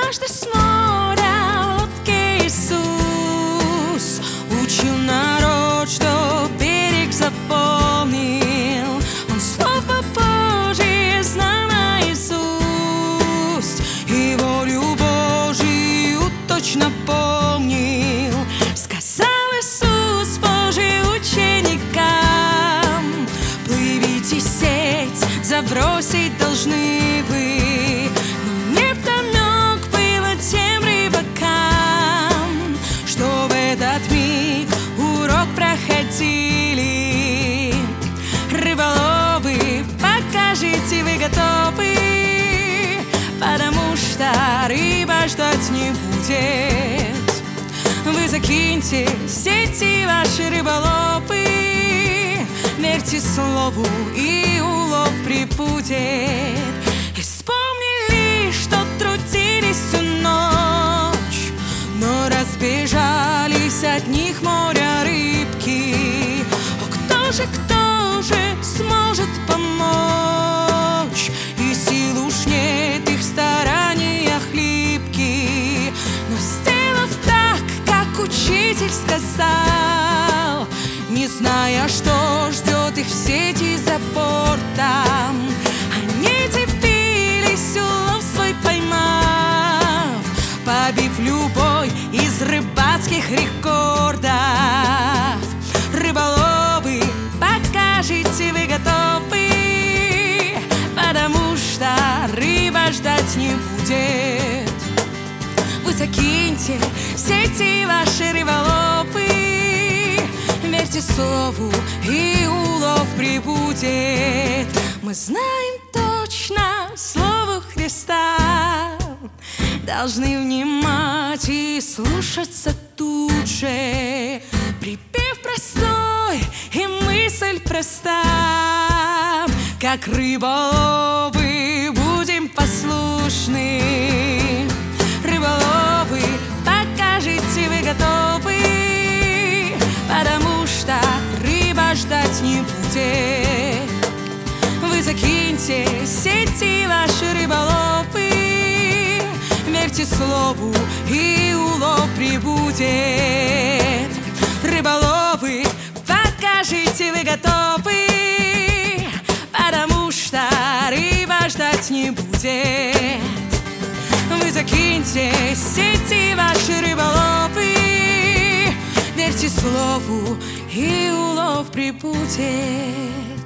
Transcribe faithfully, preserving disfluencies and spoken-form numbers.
Однажды с моря лодки Иисус учил народ, что берег заполнил. Он Слово Божие знал наизусть, и волю Божию точно помнил. Сказал Иисус Божий ученикам: плывите, сеть забросить должны вы. Но невдомек было тем рыбакам, что в этот миг урок проходили. Рыболовы, покажите, вы готовы, потому что рыба ждать не будет. Вы закиньте сети ваши, рыболовы, верьте слову, и улов прибудет. И вспомнили, что трудились всю ночь, но разбежались от них моря рыбки. О, кто же, кто же сможет помочь? И сил уж нет, их старания хлипки. Но сделав так, как учитель сказал, не зная, что ждет их в сети за бортом, они дивились, улов свой поймав, побив любой из рыбацких рекордов. Рыболовы, покажите, вы готовы, потому что рыба ждать не будет. Вы закиньте сети ваши, рыболовы, верьте слову, и улов прибудет. Мы знаем точно слово Христа, должны внимать и слушаться тут же. Припев простой и мысль проста, как рыболовы будем послушны. Рыболовы, покажите, вы готовы, потому что рыба ждать не будет. Вы закиньте сети ваши, рыболовы, верьте слову, и улов прибудет. Рыболовы, покажите, вы готовы, потому что рыба ждать не будет. Вы закиньте сети ваши, рыболовы, верьте слову, и улов прибудет.